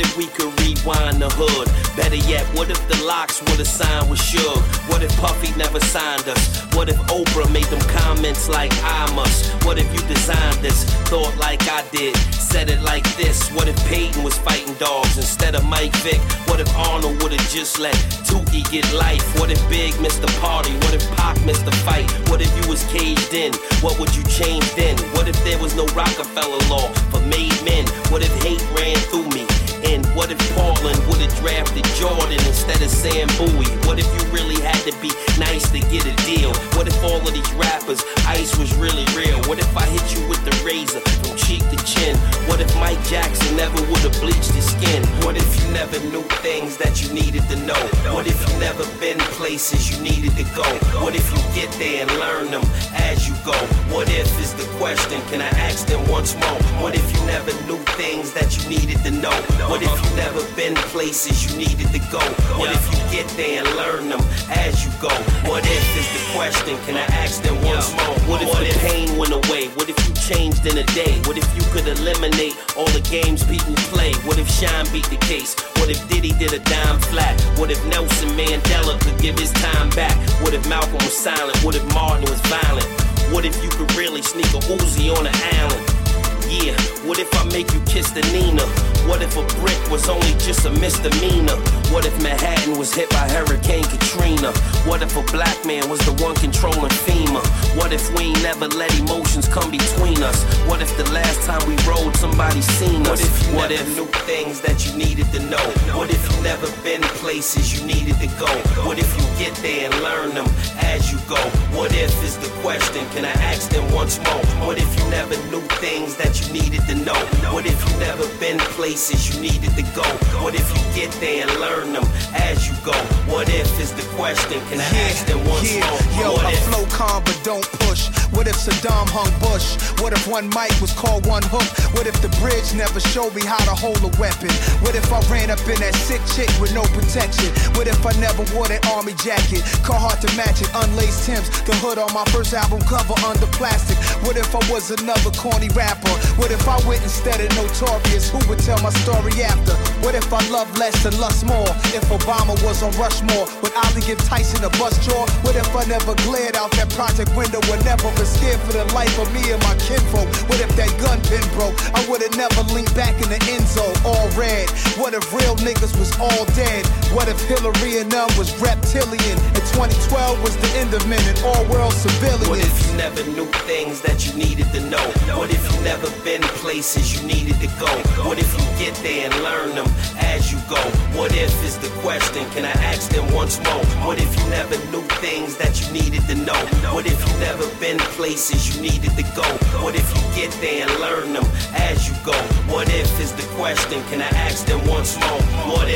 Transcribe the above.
if we could rewind the hood? Better yet, what if the locks would've signed with Suge? What if Puffy never signed us? What if Oprah made them comments like I must? What if you designed this, thought like I did, said it like this? What if Peyton was fighting dogs instead of Mike Vick? What if Arnold would've just let Tukey get life? What if Big missed the party? What if Pac missed the fight? What if you was caged in? What would you change then? What if there was no Rockefeller law for made men? What if hate ran through me? And what if Portland would've drafted Jordan instead of Sam Bowie? What if you really had to be nice to get a deal? What if all of these rappers, ice was really real? What if I hit you with the razor from cheek to chin? What if Mike Jackson never would've bleached his skin? What if you never knew things that you needed to know? What if you never been places you needed to go? What if you get there and learn them as you go? What if is the question, can I ask them once more? What if you never knew things that you needed to know? What if you never been places you needed to go? What if you get there and learn them as you go? What if is the question, can I ask them once more? What if the pain went away? What if you changed in a day? What if you could eliminate all the games people play? What if Shine beat the case? What if Diddy did a dime flat? What if Nelson Mandela could give his time back? What if Malcolm was silent? What if Martin was violent? What if you could really sneak a Uzi on an island? Yeah, what if I make you kiss the Nina? What if a brick was only just a misdemeanor? What if Manhattan was hit by Hurricane Katrina? What if a black man was the one controlling FEMA? What if we ain't never let emotions come between us? What if the last time we rode somebody seen us? What if knew things that you needed to know? What if you never been places you needed to go? What if you get there and learn them as you go? What if is the question, can I ask them once more? What if you never knew things that you needed to know? What if you never been places you needed to go? What if you get there and learn them as you go? What if is the question, can I ask them once more? Yo, I flow calm but don't push. What if Saddam hung Bush? What if one mic was called one hook? What if the bridge never showed me how to hold a weapon? What if I ran up in that sick chick with no protection? What if I never wore that army jacket? Carhartt to match it, unlaced Timbs, the hood on my first album cover under plastic. What if I was another corny rapper? What if I went instead of Notorious? Who would tell my story after? What if I love less and lust more? If Obama was on Rushmore, would Ali give Tyson a bus jaw? What if I never glared out that project window and never been scared for the life of me and my kinfolk? What if that gun pin broke? I would've never linked back in the end zone, all red. What if real niggas was all dead? What if Hillary and them was reptilian? And 2012 was the end of men and all world civilians? What if you never knew things that you needed to know? What if you never been places you needed to go? What if you get there and learn them as you go? What if is the question, can I ask them once more? What if you never knew things that you needed to know? What if you never been places you needed to go? What if you get there and learn them as you go? What if is the question, can I ask them once more? What